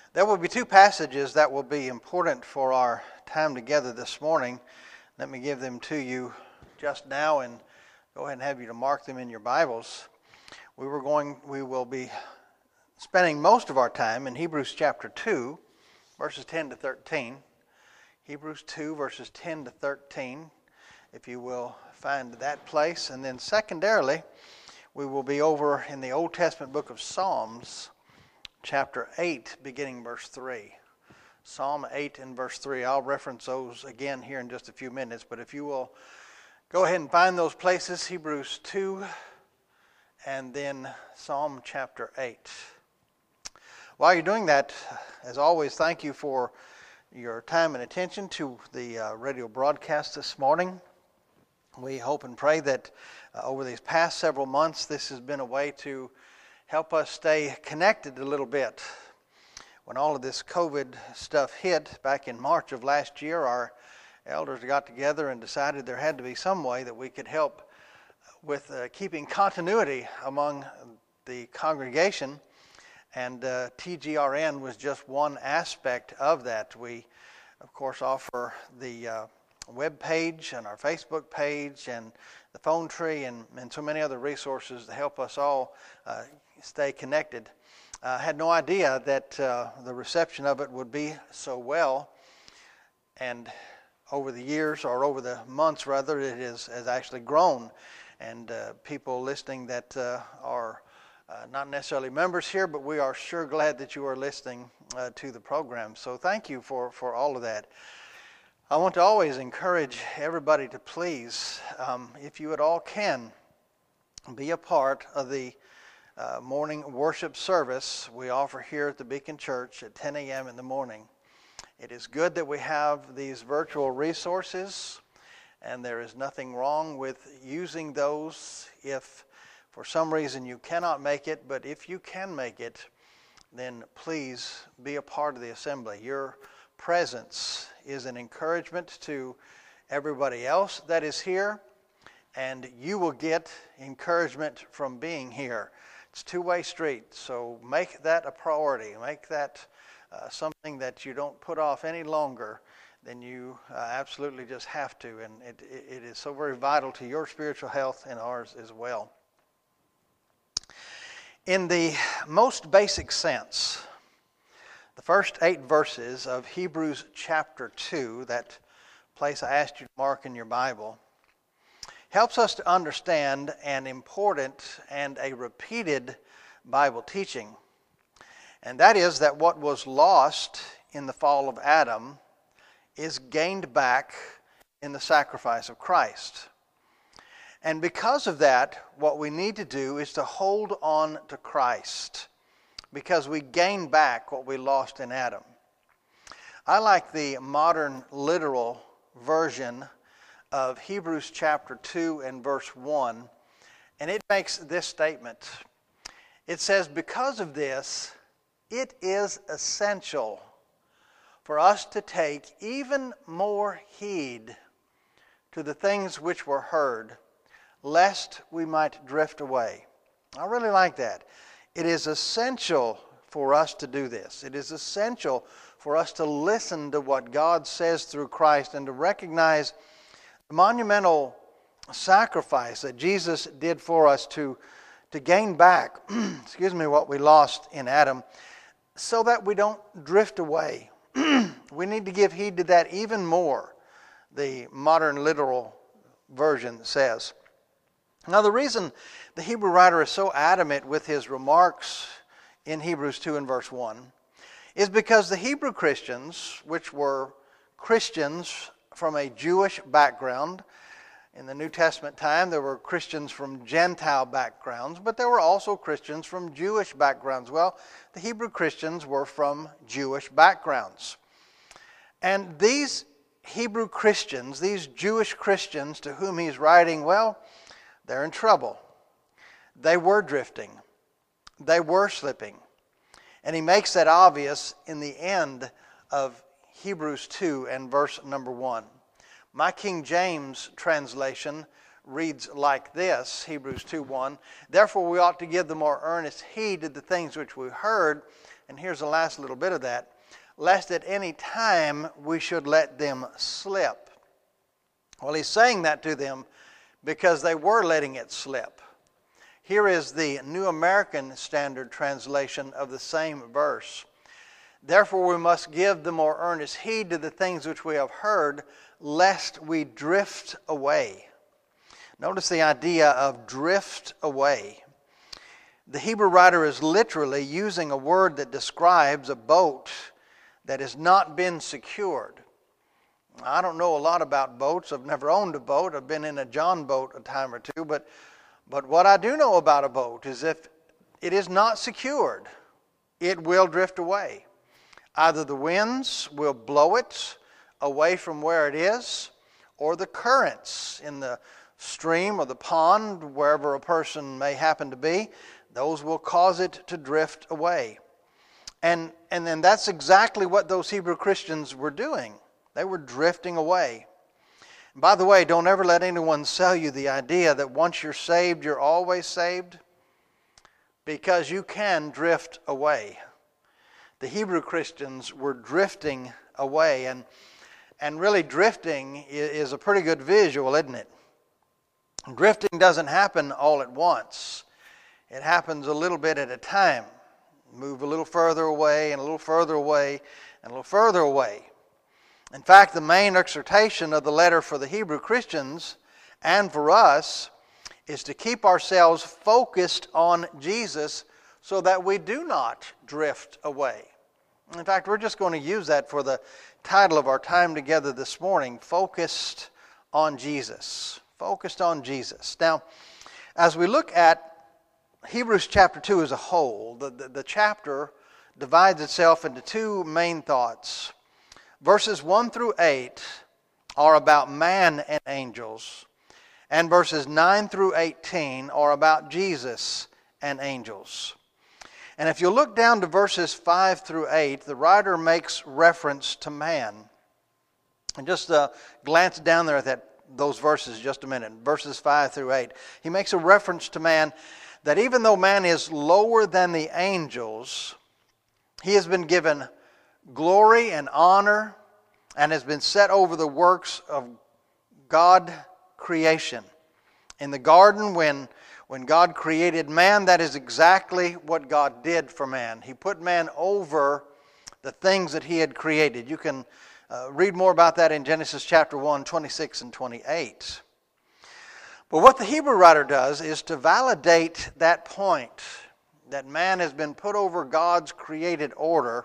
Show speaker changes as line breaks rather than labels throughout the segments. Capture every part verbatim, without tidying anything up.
There will be two passages that will be important for our time together this morning. Let me give them to you just now and go ahead and have you to mark them in your Bibles. We were going, we will be spending most of our time in Hebrews chapter two, verses ten to thirteen. Hebrews two, verses ten to thirteen, if you will find that place. And then secondarily, we will be over in the Old Testament book of Psalms, chapter eight, beginning verse three. Psalm eight and verse three. I'll reference those again here in just a few minutes, but if you will go ahead and find those places, Hebrews two and then Psalm chapter eight. While you're doing that, as always, thank you for your time and attention to the uh, radio broadcast this morning. We hope and pray that uh, over these past several months, this has been a way to help us stay connected a little bit. When all of this COVID stuff hit back in March of last year, our elders got together and decided there had to be some way that we could help with uh, keeping continuity among the congregation. And uh, T G R N was just one aspect of that. We, of course, offer the uh, web page and our Facebook page and the phone tree and, and so many other resources to help us all uh, stay connected. I uh, had no idea that uh, the reception of it would be so well, and over the years, or over the months rather, it is, has actually grown, and uh, people listening that uh, are uh, not necessarily members here, but we are sure glad that you are listening uh, to the program. So thank you for, for all of that. I want to always encourage everybody to please, um, if you at all can, be a part of the Uh, morning worship service we offer here at the Beacon Church at ten a.m. in the morning. It is good that we have these virtual resources, and there is nothing wrong with using those if for some reason you cannot make it, but if you can make it, then please be a part of the assembly. Your presence is an encouragement to everybody else that is here, and you will get encouragement from being here. It's a two-way street, so make that a priority. Make that uh, something that you don't put off any longer than you uh, absolutely just have to. And it, it is so very vital to your spiritual health and ours as well. In the most basic sense, the first eight verses of Hebrews chapter two, that place I asked you to mark in your Bible, helps us to understand an important and a repeated Bible teaching. And that is that what was lost in the fall of Adam is gained back in the sacrifice of Christ. And because of that, what we need to do is to hold on to Christ, because we gain back what we lost in Adam. I like the modern literal version of Hebrews chapter two and verse one, and it makes this statement. It says, because of this, it is essential for us to take even more heed to the things which were heard, lest we might drift away. I really like that. It is essential for us to do this. It is essential for us to listen to what God says through Christ and to recognize the monumental sacrifice that Jesus did for us to, to gain back, excuse me, what we lost in Adam, so that we don't drift away. We need to give heed to that even more, the modern literal version says. Now, the reason the Hebrew writer is so adamant with his remarks in Hebrews two and verse one is because the Hebrew Christians, which were Christians from a Jewish background. In the New Testament time, there were Christians from Gentile backgrounds, but there were also Christians from Jewish backgrounds. Well, the Hebrew Christians were from Jewish backgrounds. And these Hebrew Christians, these Jewish Christians to whom he's writing, well, they're in trouble. They were drifting. They were slipping. And he makes that obvious in the end of Hebrews two and verse number one. My King James translation reads like this, Hebrews two one, therefore we ought to give the more earnest heed to the things which we heard, and here's the last little bit of that, lest at any time we should let them slip. Well, he's saying that to them because they were letting it slip. Here is the New American Standard translation of the same verse. Therefore we must give the more earnest heed to the things which we have heard, lest we drift away. Notice the idea of drift away. The Hebrew writer is literally using a word that describes a boat that has not been secured. I don't know a lot about boats. I've never owned a boat. I've been in a John boat a time or two. But, but what I do know about a boat is if it is not secured, it will drift away. Either the winds will blow it away from where it is, or the currents in the stream or the pond, wherever a person may happen to be, those will cause it to drift away. And, and then that's exactly what those Hebrew Christians were doing. They were drifting away. And by the way, don't ever let anyone sell you the idea that once you're saved, you're always saved, because you can drift away. The Hebrew Christians were drifting away, and, and really drifting is a pretty good visual, isn't it? Drifting doesn't happen all at once. It happens a little bit at a time. Move a little further away and a little further away and a little further away. In fact, the main exhortation of the letter for the Hebrew Christians and for us is to keep ourselves focused on Jesus so that we do not drift away. In fact, we're just going to use that for the title of our time together this morning, Focused on Jesus. Focused on Jesus. Now, as we look at Hebrews chapter two as a whole, the, the, the chapter divides itself into two main thoughts. Verses one through eight are about man and angels, and verses nine through eighteen are about Jesus and angels. And if you look down to verses five through eight, the writer makes reference to man. And just uh, glance down there at that, those verses just a minute, verses five through eight. He makes a reference to man, that even though man is lower than the angels, he has been given glory and honor and has been set over the works of God creation. In the garden, when, when God created man, that is exactly what God did for man. He put man over the things that he had created. You can uh, read more about that in Genesis chapter one, twenty-six and twenty-eight. But what the Hebrew writer does is to validate that point, that man has been put over God's created order.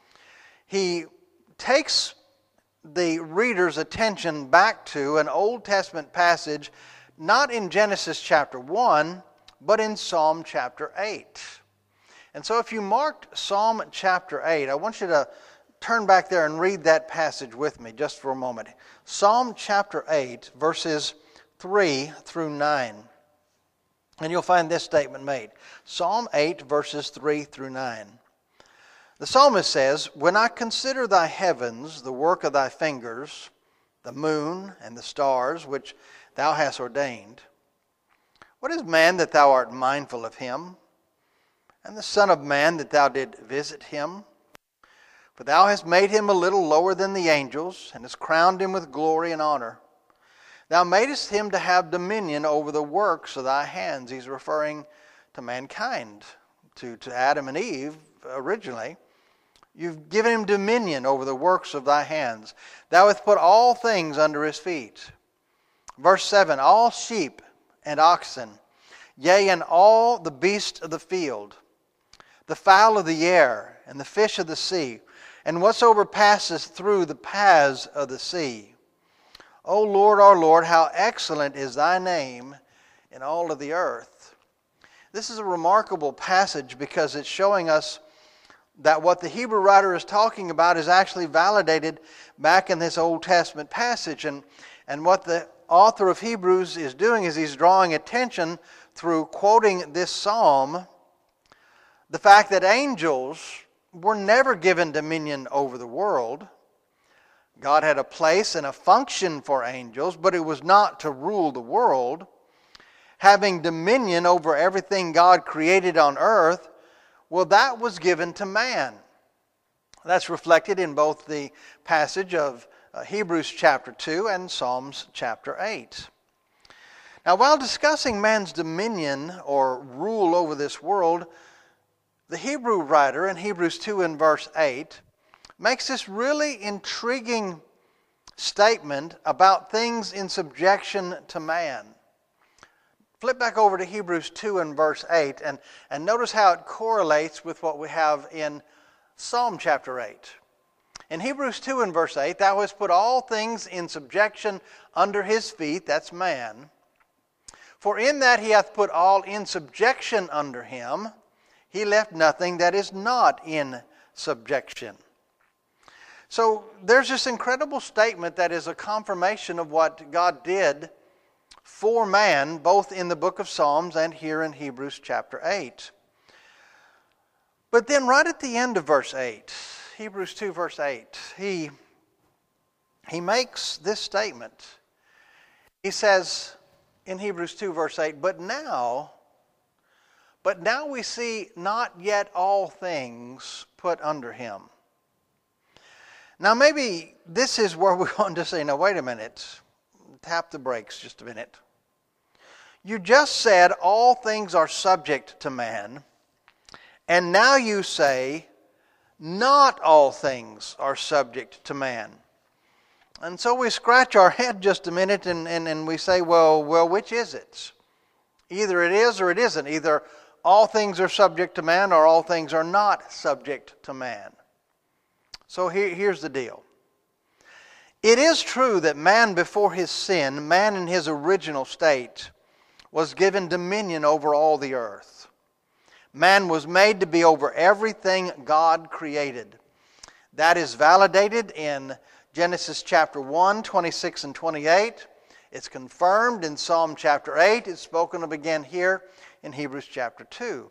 He takes the reader's attention back to an Old Testament passage, not in Genesis chapter one, but in Psalm chapter eight. And so if you marked Psalm chapter eight, I want you to turn back there and read that passage with me just for a moment. Psalm chapter eight, verses three through nine. And you'll find this statement made. Psalm eight, verses three through nine. The psalmist says, "When I consider thy heavens, the work of thy fingers, the moon and the stars, which thou hast ordained, what is man that thou art mindful of him, and the son of man that thou did visit him? For thou hast made him a little lower than the angels, and hast crowned him with glory and honor. Thou madest him to have dominion over the works of thy hands." He's referring to mankind, to, to Adam and Eve originally. "You've given him dominion over the works of thy hands. Thou hast put all things under his feet." Verse seven, "All sheep and oxen, yea, and all the beasts of the field, the fowl of the air, and the fish of the sea, and whatsoever passes through the paths of the sea. O Lord, our Lord, how excellent is thy name in all of the earth." This is a remarkable passage because it's showing us that what the Hebrew writer is talking about is actually validated back in this Old Testament passage. And, and what the author of Hebrews is doing is he's drawing attention through quoting this psalm, the fact that angels were never given dominion over the world. God had a place and a function for angels, but it was not to rule the world. having dominion over everything God created on earth, well, that was given to man. That's reflected in both the passage of uh, Hebrews chapter two and Psalms chapter eight. Now, while discussing man's dominion or rule over this world, the Hebrew writer in Hebrews two and verse eight makes this really intriguing statement about things in subjection to man. Flip back over to Hebrews two and verse eight and, and notice how it correlates with what we have in Psalm chapter eight. In Hebrews two and verse eight, thou hast put all things in subjection under his feet, that's man. For in that he hath put all in subjection under him, he left nothing that is not in subjection. So there's this incredible statement that is a confirmation of what God did for man, both in the book of Psalms and here in Hebrews chapter eight. But then right at the end of verse eight, Hebrews two verse eight, he, he makes this statement. He says in Hebrews two verse eight, but now, but now we see not yet all things put under him. Now maybe this is where we want to say, now wait a minute, tap the brakes just a minute. You just said all things are subject to man, and now you say not all things are subject to man. And so we scratch our head just a minute and, and, and we say, well, well, which is it? Either it is or it isn't. Either all things are subject to man or all things are not subject to man. So here, here's the deal. It is true that man before his sin, man in his original state, was given dominion over all the earth. Man was made to be over everything God created. That is validated in Genesis chapter one, twenty-six and twenty-eight. It's confirmed in Psalm chapter eight. It's spoken of again here in Hebrews chapter two.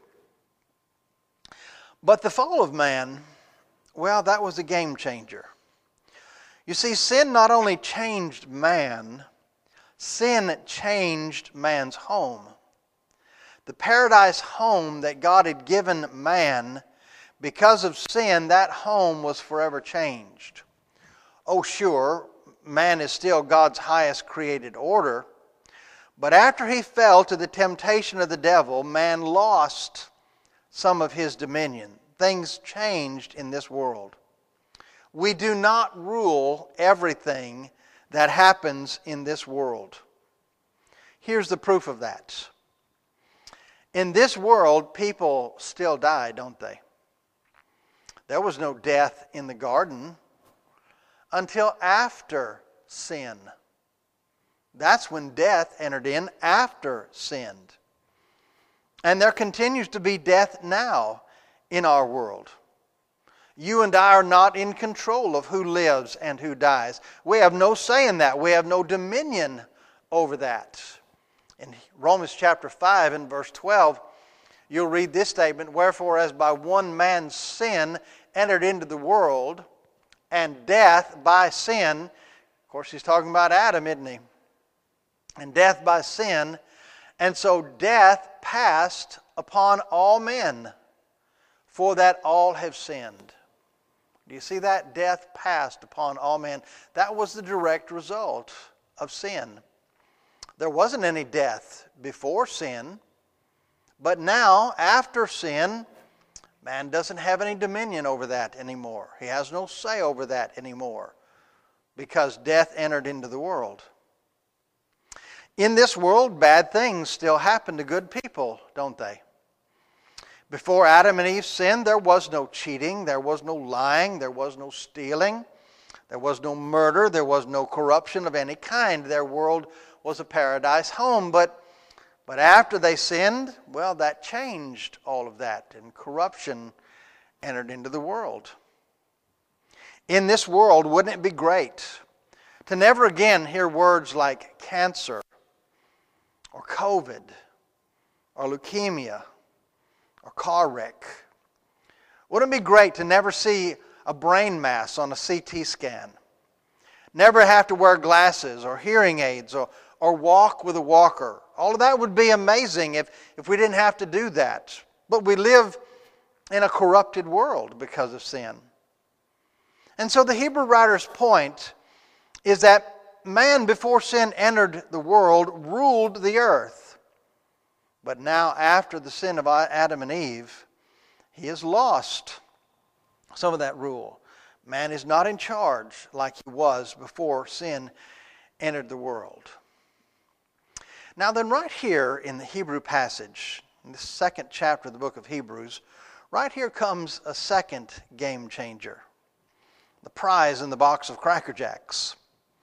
But the fall of man, well, that was a game changer. You see, sin not only changed man, sin changed man's home. The paradise home that God had given man, because of sin, that home was forever changed. Oh, sure, man is still God's highest created order, but after he fell to the temptation of the devil, man lost some of his dominion. Things changed in this world. We do not rule everything that happens in this world. Here's the proof of that. In this world, people still die, don't they? There was no death in the garden until after sin. That's when death entered in, after sin. And there continues to be death now in our world. You and I are not in control of who lives and who dies. We have no say in that. We have no dominion over that. In Romans chapter five and verse twelve, you'll read this statement, wherefore as by one man's sin entered into the world, and death by sin, of course he's talking about Adam, isn't he? And death by sin, and so death passed upon all men, for that all have sinned. Do you see that? Death passed upon all men. That was the direct result of sin. There wasn't any death before sin, but now, after sin, man doesn't have any dominion over that anymore. He has no say over that anymore, because death entered into the world. In this world, bad things still happen to good people, don't they? Before Adam and Eve sinned, there was no cheating, there was no lying, there was no stealing, there was no murder, there was no corruption of any kind. Their world was a paradise home. But, but after they sinned, well, that changed all of that, and corruption entered into the world. In this world, wouldn't it be great to never again hear words like cancer, or COVID, or leukemia, or car wreck? Wouldn't it be great to never see a brain mass on a C T scan? Never have to wear glasses or hearing aids or, or or walk with a walker. All of that would be amazing if, if we didn't have to do that. But we live in a corrupted world because of sin. And so the Hebrew writer's point is that man, before sin entered the world, ruled the earth. But now, after the sin of Adam and Eve, he has lost some of that rule. Man is not in charge like he was before sin entered the world. Now then, right here in the Hebrew passage, in the second chapter of the book of Hebrews, right here comes a second game changer. The prize in the box of Cracker Jacks.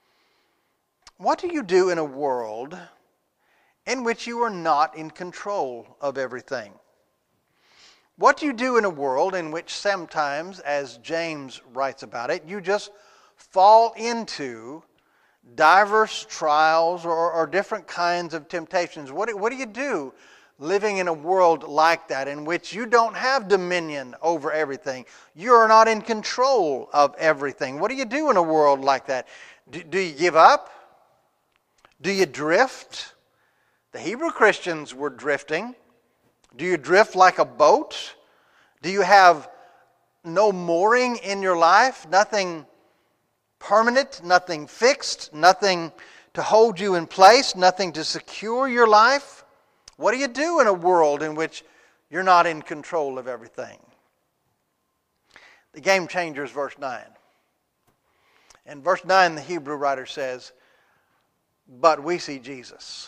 What do you do in a world in which you are not in control of everything? What do you do in a world in which sometimes, as James writes about it, you just fall into diverse trials or, or different kinds of temptations? What do, what do you do living in a world like that, in which you don't have dominion over everything? You are not in control of everything. What do you do in a world like that? Do, do you give up? Do you drift? The Hebrew Christians were drifting. Do you drift like a boat? Do you have no mooring in your life? Nothing permanent, nothing fixed, nothing to hold you in place, nothing to secure your life? What do you do in a world in which you're not in control of everything? The game changer is verse nine. In verse nine, the Hebrew writer says, but we see Jesus.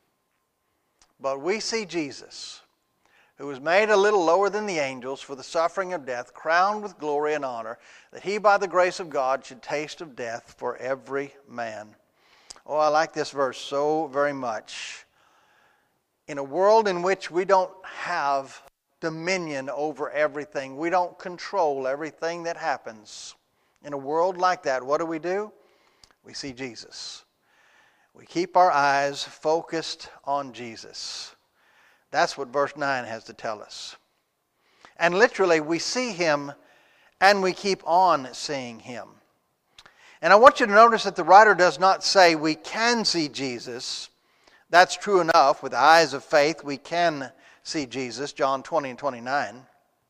But we see Jesus, who was made a little lower than the angels for the suffering of death, crowned with glory and honor, that he by the grace of God should taste of death for every man. Oh, I like this verse so very much. In a world in which we don't have dominion over everything, we don't control everything that happens. In a world like that, what do we do? We see Jesus. We keep our eyes focused on Jesus. That's what verse nine has to tell us. And literally, we see him and we keep on seeing him. And I want you to notice that the writer does not say we can see Jesus. That's true enough. With eyes of faith, we can see Jesus, John twenty and twenty-nine.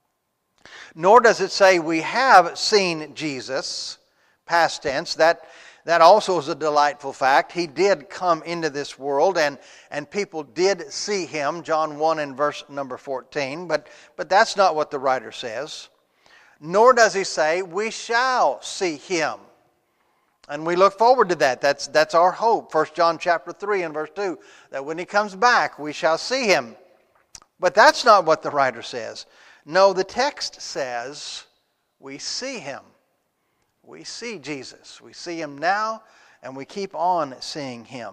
Nor does it say we have seen Jesus, past tense. That That also is a delightful fact. He did come into this world and, and people did see him, John one and verse number fourteen. But, but that's not what the writer says. Nor does he say we shall see him. And we look forward to that. That's, that's our hope. First John chapter three and verse two. That when he comes back we shall see him. But that's not what the writer says. No, the text says we see him. We see Jesus. We see him now, and we keep on seeing him.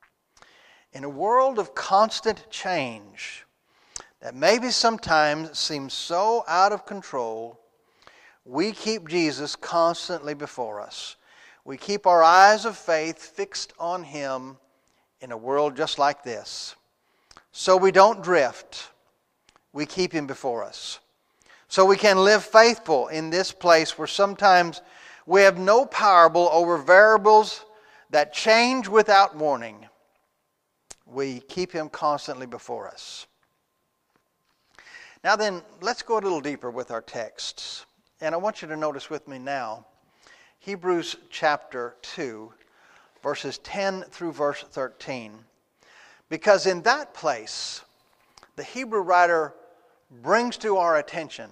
In a world of constant change that maybe sometimes seems so out of control, we keep Jesus constantly before us. We keep our eyes of faith fixed on him in a world just like this. So we don't drift. We keep him before us. So we can live faithful in this place where sometimes we have no power over variables that change without warning. We keep him constantly before us. Now then, let's go a little deeper with our texts. And I want you to notice with me now, Hebrews chapter two, verses ten through verse thirteen. Because in that place, the Hebrew writer brings to our attention,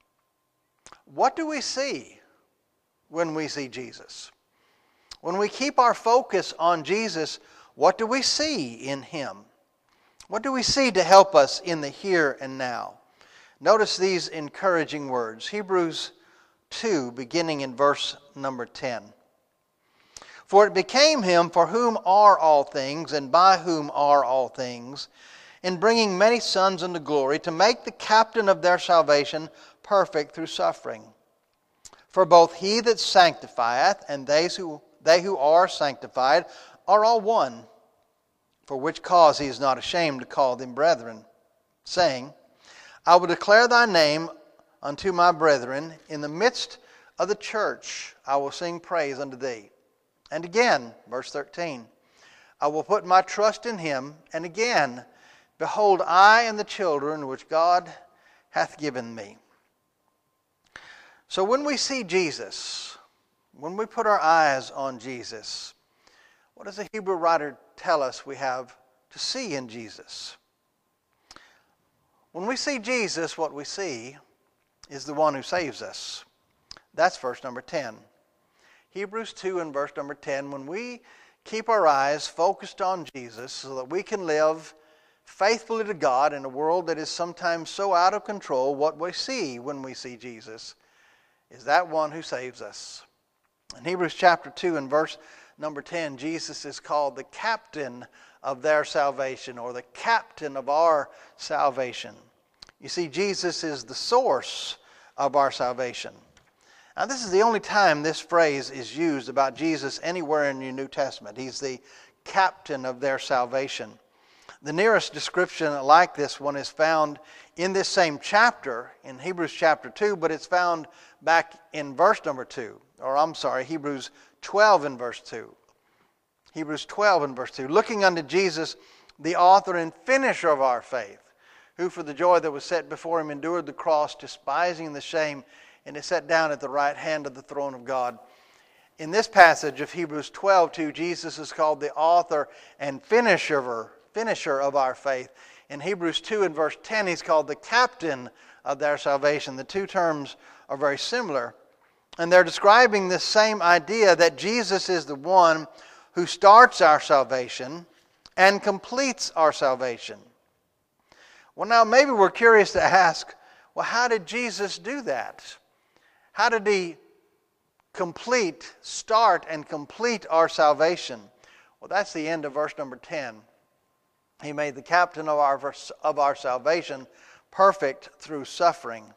what do we see when we see Jesus? When we keep our focus on Jesus, what do we see in him? What do we see to help us in the here and now? Notice these encouraging words. Hebrews two, beginning in verse number ten. For it became him for whom are all things, and by whom are all things, in bringing many sons unto glory, to make the captain of their salvation perfect through suffering. For both he that sanctifieth and they who, they who are sanctified are all one, for which cause he is not ashamed to call them brethren, saying, I will declare thy name unto my brethren. In the midst of the church I will sing praise unto thee. And again, verse thirteen, I will put my trust in him. And again, behold, I and the children which God hath given me. So when we see Jesus, when we put our eyes on Jesus, what does the Hebrew writer tell us we have to see in Jesus? When we see Jesus, what we see is the one who saves us. That's verse number ten. Hebrews two and verse number ten, when we keep our eyes focused on Jesus so that we can live faithfully to God in a world that is sometimes so out of control, what we see when we see Jesus is that one who saves us. In Hebrews chapter two and verse number ten, Jesus is called the captain of their salvation, or the captain of our salvation. You see, Jesus is the source of our salvation. Now, this is the only time this phrase is used about Jesus anywhere in your New Testament. He's the captain of their salvation. The nearest description like this one is found in this same chapter, in Hebrews chapter two, but it's found back in verse number two. Or I'm sorry, Hebrews twelve and verse two. Hebrews twelve and verse two. Looking unto Jesus, the author and finisher of our faith, who for the joy that was set before him endured the cross, despising the shame, and is set down at the right hand of the throne of God. In this passage of Hebrews twelve two, Jesus is called the author and finisher, finisher of our faith. In Hebrews two and verse ten, he's called the captain of their salvation. The two terms are very similar. And they're describing this same idea that Jesus is the one who starts our salvation and completes our salvation. Well, now maybe we're curious to ask, well, how did Jesus do that? How did he complete, start and complete our salvation? Well, that's the end of verse number ten. He made the captain of our, of our salvation perfect through suffering.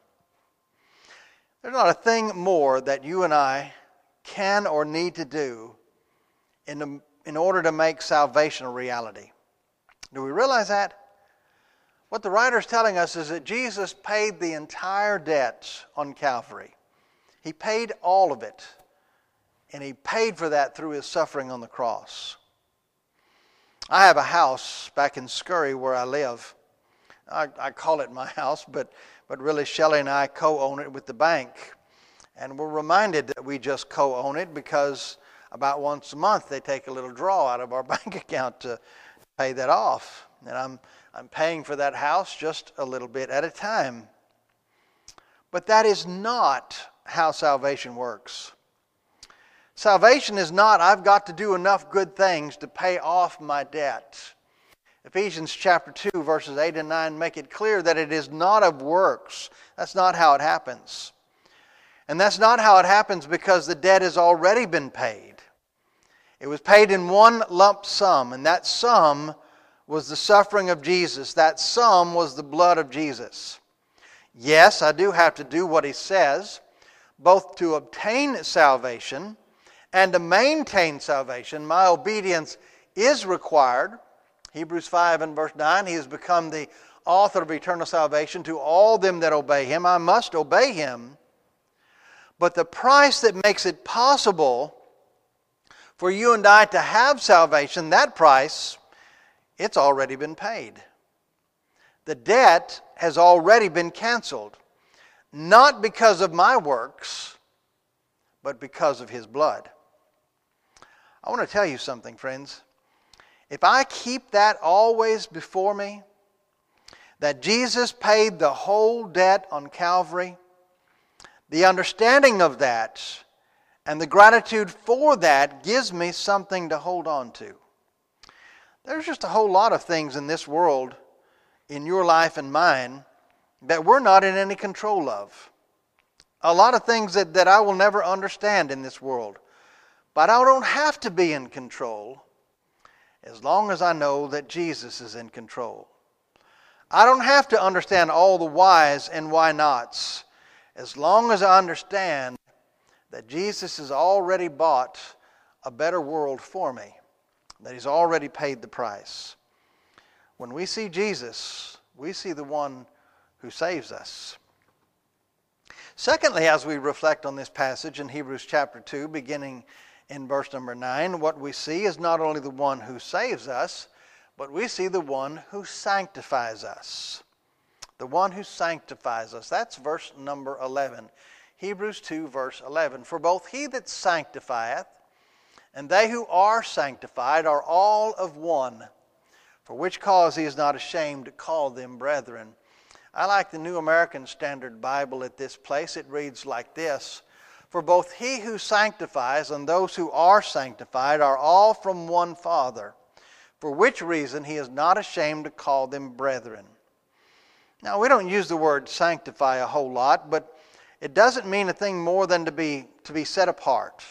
There's not a thing more that you and I can or need to do in, the, in order to make salvation a reality. Do we realize that? What the writer is telling us is that Jesus paid the entire debt on Calvary. He paid all of it. And he paid for that through his suffering on the cross. I have a house back in Scurry where I live. I, I call it my house, but, but really Shelley and I co-own it with the bank. And we're reminded that we just co-own it because about once a month they take a little draw out of our bank account to pay that off. And I'm, I'm paying for that house just a little bit at a time. But that is not how salvation works. Salvation is not, I've got to do enough good things to pay off my debt. Ephesians chapter two, verses eight and nine make it clear that it is not of works. That's not how it happens. And that's not how it happens because the debt has already been paid. It was paid in one lump sum, and that sum was the suffering of Jesus. That sum was the blood of Jesus. Yes, I do have to do what he says, both to obtain salvation and to maintain salvation. My obedience is required. Hebrews five and verse nine, he has become the author of eternal salvation to all them that obey him. I must obey him. But the price that makes it possible for you and I to have salvation, that price, it's already been paid. The debt has already been canceled. Not because of my works, but because of his blood. I want to tell you something, friends. If I keep that always before me, that Jesus paid the whole debt on Calvary, the understanding of that and the gratitude for that gives me something to hold on to. There's just a whole lot of things in this world, in your life and mine, that we're not in any control of. A lot of things that, that I will never understand in this world. But I don't have to be in control as long as I know that Jesus is in control. I don't have to understand all the whys and why nots as long as I understand that Jesus has already bought a better world for me, that he's already paid the price. When we see Jesus, we see the one who saves us. Secondly, as we reflect on this passage in Hebrews chapter two, beginning in verse number nine, what we see is not only the one who saves us, but we see the one who sanctifies us. The one who sanctifies us. That's verse number eleven. Hebrews two, verse eleven. For both he that sanctifieth and they who are sanctified are all of one, for which cause he is not ashamed to call them brethren. I like the New American Standard Bible at this place. It reads like this: For both he who sanctifies and those who are sanctified are all from one Father, for which reason he is not ashamed to call them brethren. Now, we don't use the word sanctify a whole lot, but it doesn't mean a thing more than to be, to be set apart.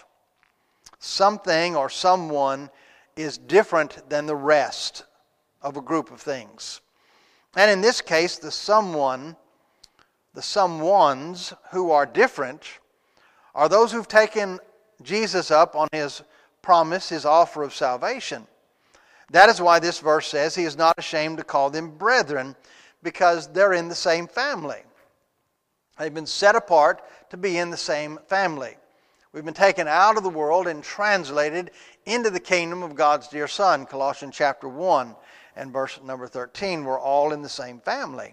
Something or someone is different than the rest of a group of things. And in this case, the someone, the someones who are different are those who've taken Jesus up on his promise, his offer of salvation. That is why this verse says he is not ashamed to call them brethren, because they're in the same family. They've been set apart to be in the same family. We've been taken out of the world and translated into the kingdom of God's dear Son. Colossians chapter one and verse number thirteen. We're all in the same family.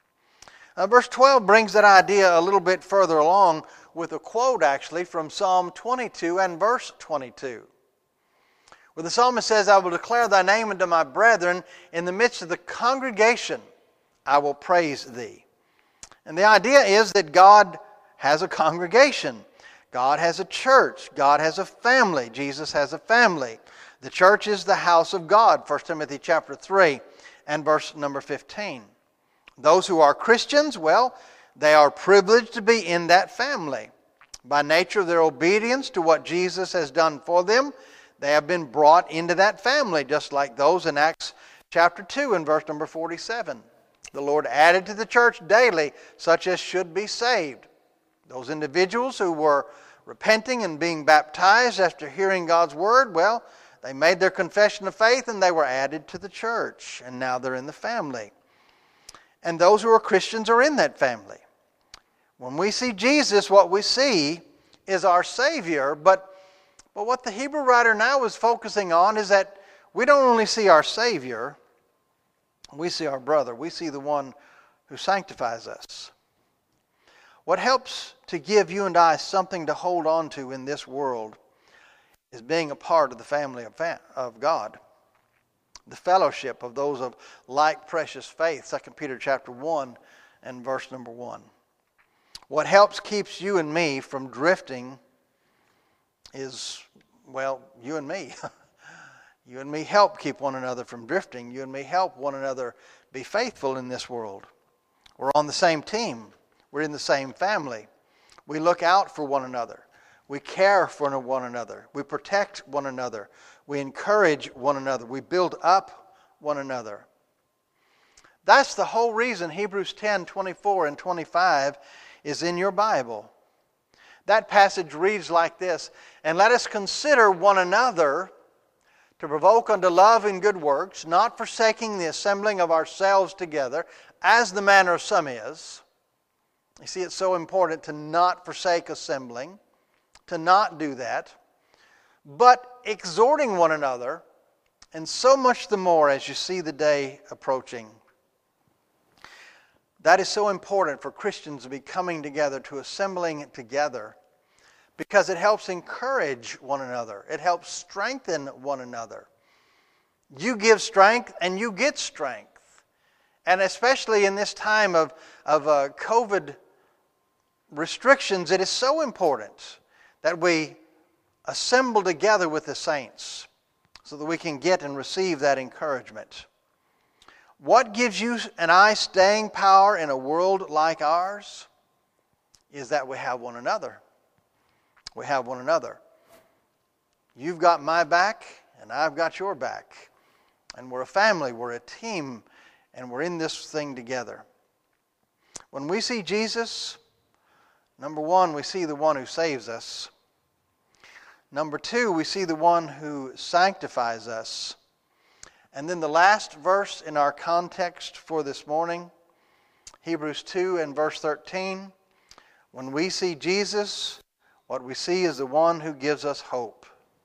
Uh, verse twelve brings that idea a little bit further along with a quote actually from Psalm twenty-two and verse twenty-two. Where the psalmist says, I will declare thy name unto my brethren, in the midst of the congregation I will praise thee. And the idea is that God has a congregation. God has a church. God has a family. Jesus has a family. The church is the house of God, First Timothy chapter three and verse number fifteen. Those who are Christians, well, they are privileged to be in that family. By nature of their obedience to what Jesus has done for them, they have been brought into that family, just like those in Acts chapter two and verse number forty-seven. The Lord added to the church daily such as should be saved. Those individuals who were repenting and being baptized after hearing God's word, well, they made their confession of faith and they were added to the church. And now they're in the family. And those who are Christians are in that family. When we see Jesus, what we see is our Savior. But, but what the Hebrew writer now is focusing on is that we don't only see our Savior, we see our brother. We see the one who sanctifies us. What helps to give you and I something to hold on to in this world is being a part of the family of, fam- of God. The fellowship of those of like precious faith, Second Peter chapter one and verse number one. What helps keeps you and me from drifting is, well, you and me. You and me help keep one another from drifting. You and me help one another be faithful in this world. We're on the same team. We're in the same family. We look out for one another. We care for one another. We protect one another. We encourage one another. We build up one another. That's the whole reason Hebrews ten, twenty-four and twenty-five is in your Bible. That passage reads like this: And let us consider one another to provoke unto love and good works, not forsaking the assembling of ourselves together, as the manner of some is. You see, it's so important to not forsake assembling, to not do that, but exhorting one another, and so much the more as you see the day approaching. That is so important for Christians to be coming together, to assembling together, because it helps encourage one another. It helps strengthen one another. You give strength and you get strength. And especially in this time of, of uh, COVID restrictions, it is so important that we assemble together with the saints so that we can get and receive that encouragement. What gives you and I staying power in a world like ours is that we have one another. We have one another. You've got my back and I've got your back. And we're a family, we're a team, and we're in this thing together. When we see Jesus, number one, we see the one who saves us. Number two, we see the one who sanctifies us. And then the last verse in our context for this morning, Hebrews two and verse thirteen. When we see Jesus, what we see is the one who gives us hope.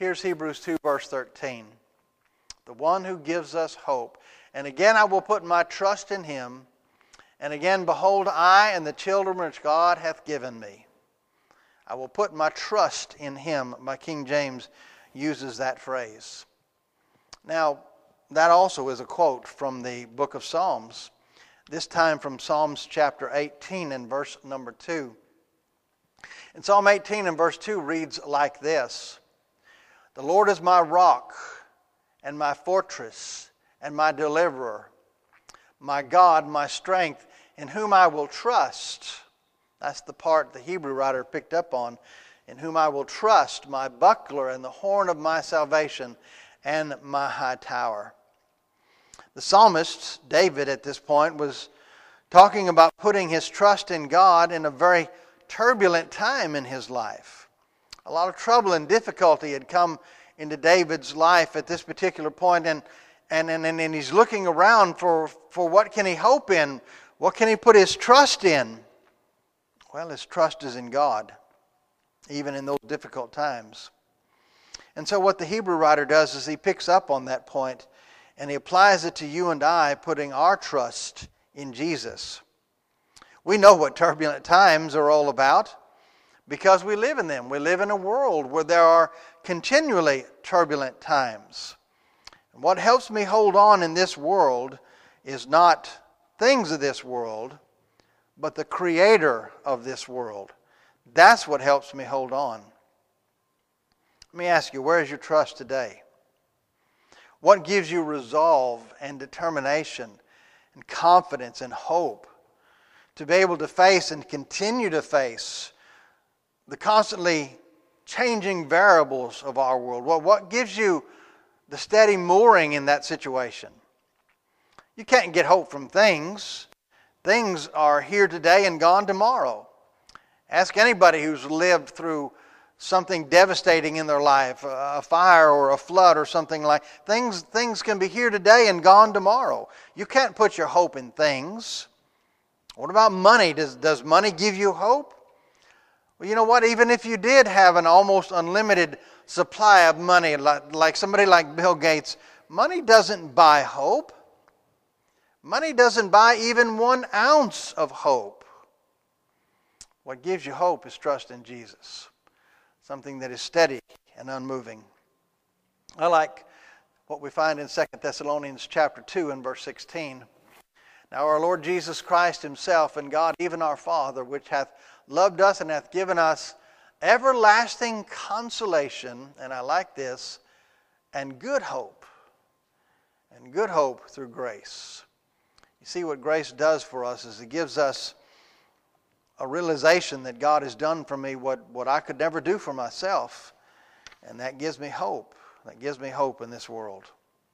Here's Hebrews two, verse thirteen. The one who gives us hope. And again I will put my trust in him. And again, behold, I and the children which God hath given me. I will put my trust in him. My King James uses that phrase. Now, that also is a quote from the book of Psalms. This time from Psalms chapter eighteen and verse number two. And Psalm eighteen and verse two reads like this. The Lord is my rock and my fortress and my deliverer, my God, my strength, in whom I will trust. That's the part the Hebrew writer picked up on. In whom I will trust, my buckler and the horn of my salvation and my high tower. The psalmist, David, at this point, was talking about putting his trust in God in a very turbulent time in his life. A lot of trouble and difficulty had come into David's life at this particular point, and and, and, and he's looking around for, for what can he hope in? What can he put his trust in? Well, his trust is in God, even in those difficult times. And so what the Hebrew writer does is he picks up on that point and he applies it to you and I, putting our trust in Jesus. We know what turbulent times are all about because we live in them. We live in a world where there are continually turbulent times. And what helps me hold on in this world is not things of this world, but the Creator of this world. That's what helps me hold on. Let me ask you, where is your trust today? What gives you resolve and determination and confidence and hope to be able to face and continue to face the constantly changing variables of our world? What, what gives you the steady mooring in that situation? You can't get hope from things. Things are here today and gone tomorrow. Ask anybody who's lived through something devastating in their life, a fire or a flood or something like things. Things can be here today and gone tomorrow. You can't put your hope in things. What about money? Does, does money give you hope? Well, you know what? Even if you did have an almost unlimited supply of money, like, like somebody like Bill Gates, money doesn't buy hope. Money doesn't buy even one ounce of hope. What gives you hope is trust in Jesus. Something that is steady and unmoving. I like what we find in Second Thessalonians chapter two and verse sixteen. Now our Lord Jesus Christ himself and God, even our Father, which hath loved us and hath given us everlasting consolation, and I like this, and good hope. And good hope through grace. You see, what grace does for us is it gives us a realization that God has done for me what, what I could never do for myself. And that gives me hope. That gives me hope in this world.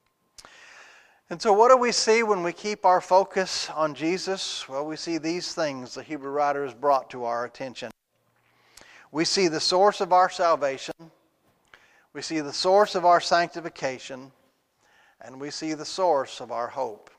And so what do we see when we keep our focus on Jesus? Well, we see these things the Hebrew writer has brought to our attention. We see the source of our salvation. We see the source of our sanctification. And we see the source of our hope.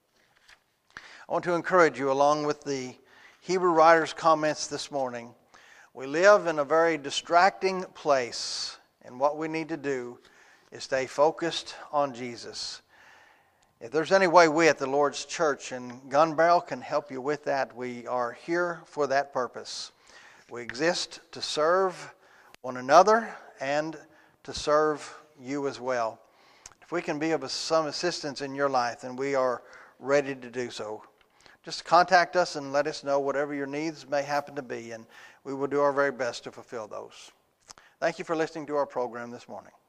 I want to encourage you, along with the Hebrew writer's comments this morning, we live in a very distracting place, and what we need to do is stay focused on Jesus. If there's any way we at the Lord's Church in Gun Barrel can help you with that, we are here for that purpose. We exist to serve one another and to serve you as well. If we can be of some assistance in your life, then we are ready to do so. Just contact us and let us know whatever your needs may happen to be, and we will do our very best to fulfill those. Thank you for listening to our program this morning.